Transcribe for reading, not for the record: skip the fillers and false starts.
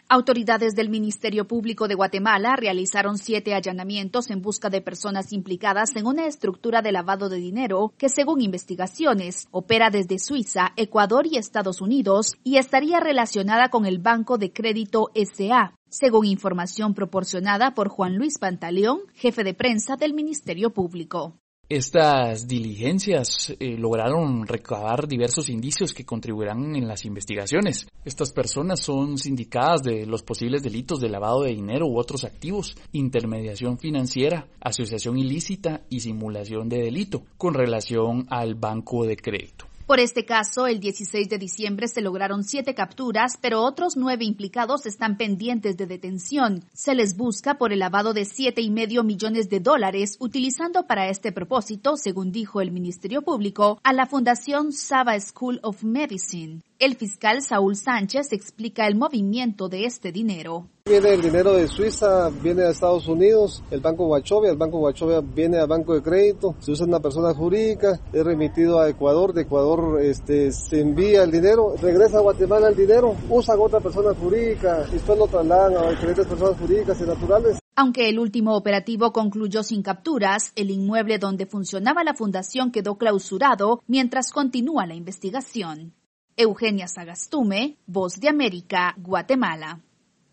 Autoridades del Ministerio Público de Guatemala realizaron 7 allanamientos en busca de personas implicadas en una estructura de lavado de dinero que, según investigaciones, opera desde Suiza, Ecuador y Estados Unidos y estaría relacionada con el Banco de Crédito S.A., según información proporcionada por Juan Luis Pantaleón, jefe de prensa del Ministerio Público. Estas diligencias lograron recabar diversos indicios que contribuirán en las investigaciones. Estas personas son sindicadas de los posibles delitos de lavado de dinero u otros activos, intermediación financiera, asociación ilícita y simulación de delito con relación al banco de crédito. Por este caso, el 16 de diciembre se lograron 7 capturas, pero otros 9 implicados están pendientes de detención. Se les busca por el lavado de $7.5 millones utilizando para este propósito, según dijo el Ministerio Público, a la Fundación Sava School of Medicine. El fiscal Saúl Sánchez explica el movimiento de este dinero. Viene el dinero de Suiza, viene a Estados Unidos, el Banco Wachovia viene al Banco de Crédito, se usa una persona jurídica, es remitido a Ecuador, de Ecuador se envía el dinero, regresa a Guatemala el dinero, usan otra persona jurídica y después lo trasladan a diferentes personas jurídicas y naturales. Aunque el último operativo concluyó sin capturas, el inmueble donde funcionaba la fundación quedó clausurado mientras continúa la investigación. Eugenia Sagastume, Voz de América, Guatemala.